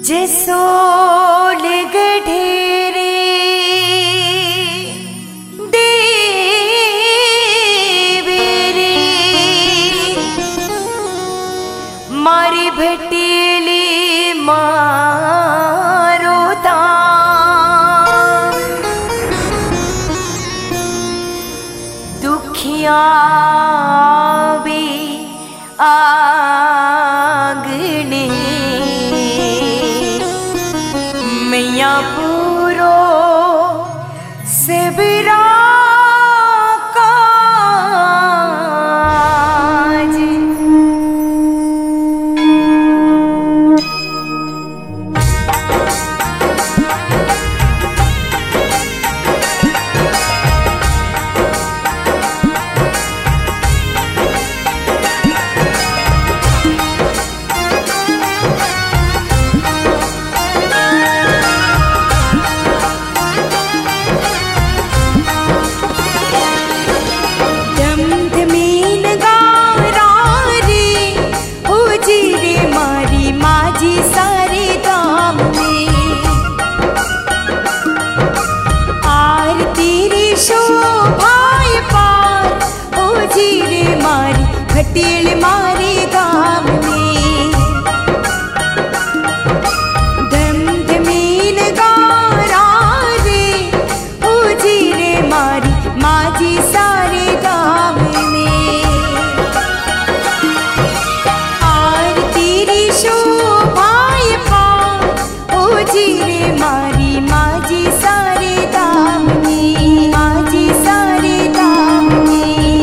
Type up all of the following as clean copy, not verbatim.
जसोल गढेरे देवेरे मारी भटेली मारो दाम दुखिया भी आंगने मैया पूरो सेबरा काज भटेल मारे गाम में धम धमीन गारा रे ओ जीरे मारी माझी सारे गाम में आरती री शोभाय पार ओ जीरे मारी माझी सारे गाम में माझी सारे गाम में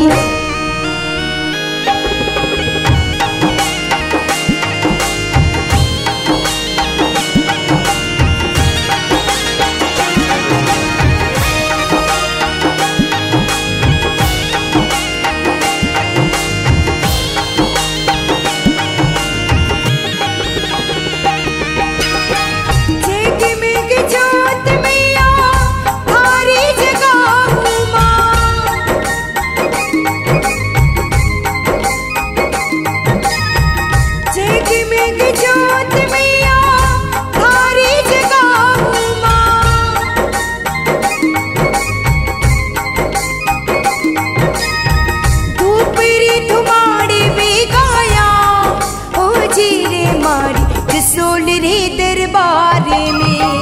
जसोल रे दरबार में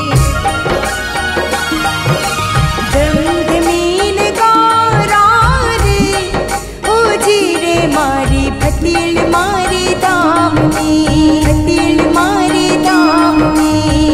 धम धमीन गारा रे ओ जीरे मारी भटेल मारे दाम में भटेल मारे दाम में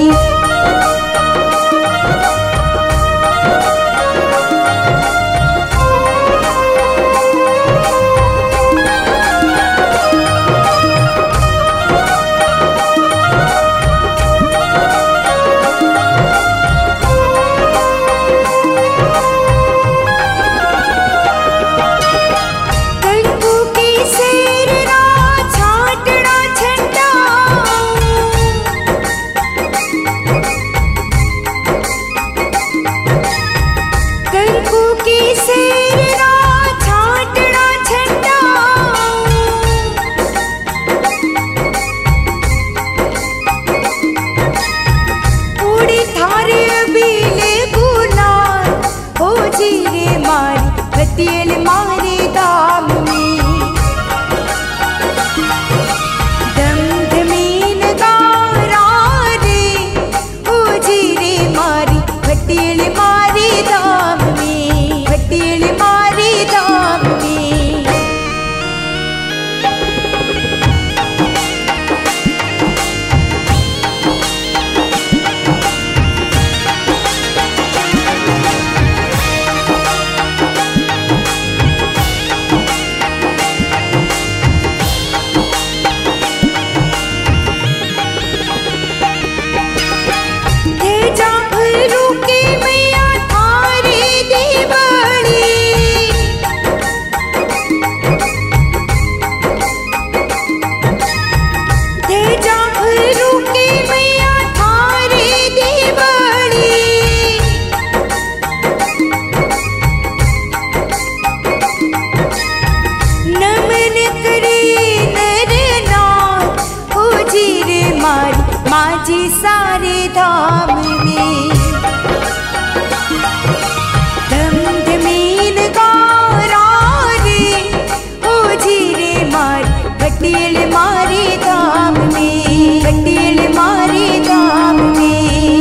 सारे धाम में। धमधमीन गौरा रे ओ जीरे मारी पटेल मारे धाम में, पटेल मारे धाम में।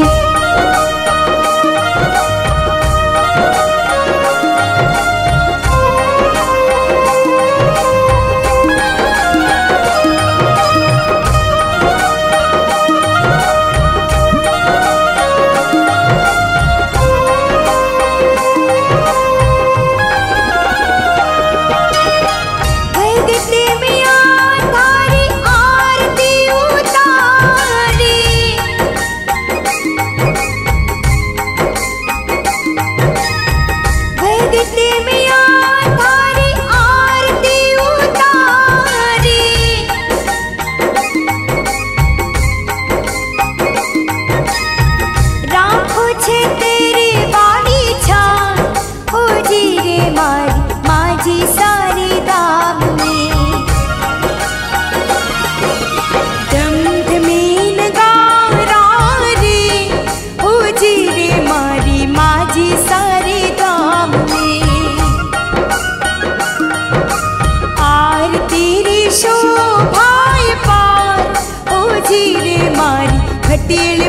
पटेल